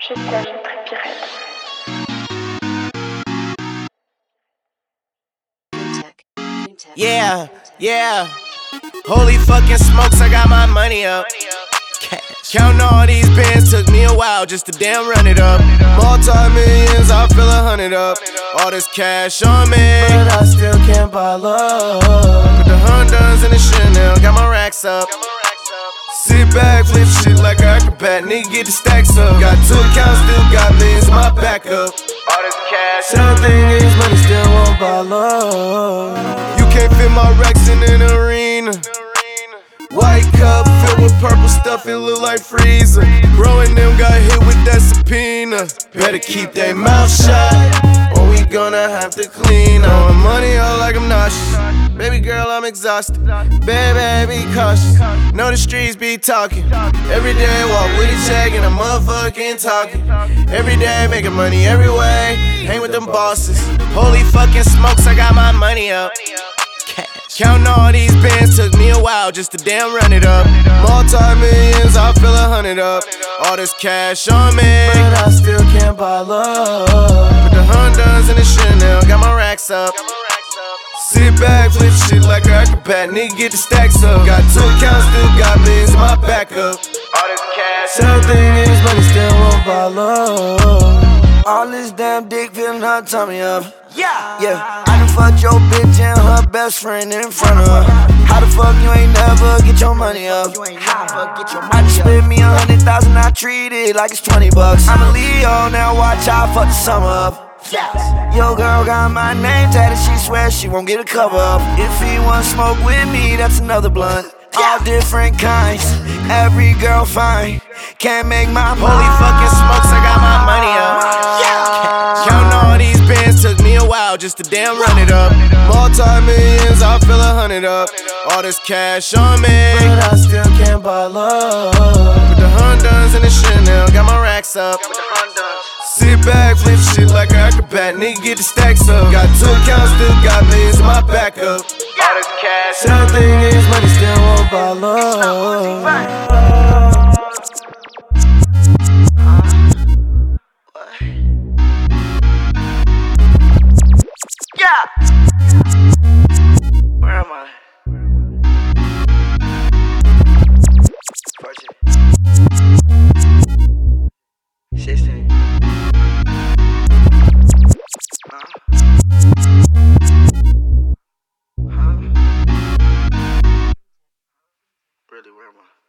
Je t'aime, Trépirette. Yeah, yeah. Holy fucking smokes, I got my money up. Counting all these bands took me a while just to damn run it up. Multi-millions, I feel 100 up. All this cash on me, but I still can't buy love. Put the Hondas in the Chanel, got my racks up. Sit back, flip shit like an acrobat, nigga get the stacks up. Got 2 accounts, still got millions in my backup. All this cash, same thing is money, still won't buy love. You can't fit my racks in an arena. White cup filled with purple stuff, it look like freezer. Bro and them got hit with that subpoena. Better keep their mouth shut, or we gonna have to clean up. Money all like I'm nauseous. Baby girl, I'm exhausted. Baby, be cautious. Know the streets be talking. Every day walk with a check and I'm motherfucking talking. Every day making money every way. Hang with them bosses. Holy fucking smokes, I got my money up. Counting all these bands took me a while just to damn run it up. Multi-millions, I feel 100 up. All this cash on me, but I still can't buy love. Put the Hondas in the Chanel, got my racks up. Sit back, flip shit like an acrobat, nigga get the stacks up. Got 2 accounts, still got millions in my backup. All this cash, same thing is money, still won't buy love. All this damn dick feeling her tummy up. Yeah, I done fucked your bitch and her best friend in front of her. How the fuck you ain't never get your money up? I just spent me 100,000, I treat it like it's 20 bucks. I'm a Leo, now watch I fuck the summer up. Yo girl got my name tatted, she swears she won't get a cover up. If he wanna smoke with me, that's another blunt. All different kinds, every girl fine. Can't make my money. Holy fucking smokes, I got my money up. Counting all these bands took me a while just to damn run it up. Multi-millions, I feel 100 up. All this cash on me, but I still can't buy love. Put the Hondas in the Chanel, got my racks up. Sit back, flip shit like an acrobat, nigga get the stacks up. Got 2 accounts, still got millions in my backup. All this cash, same thing is money, still won't buy love. Where am I? Project 16. Really, where am I?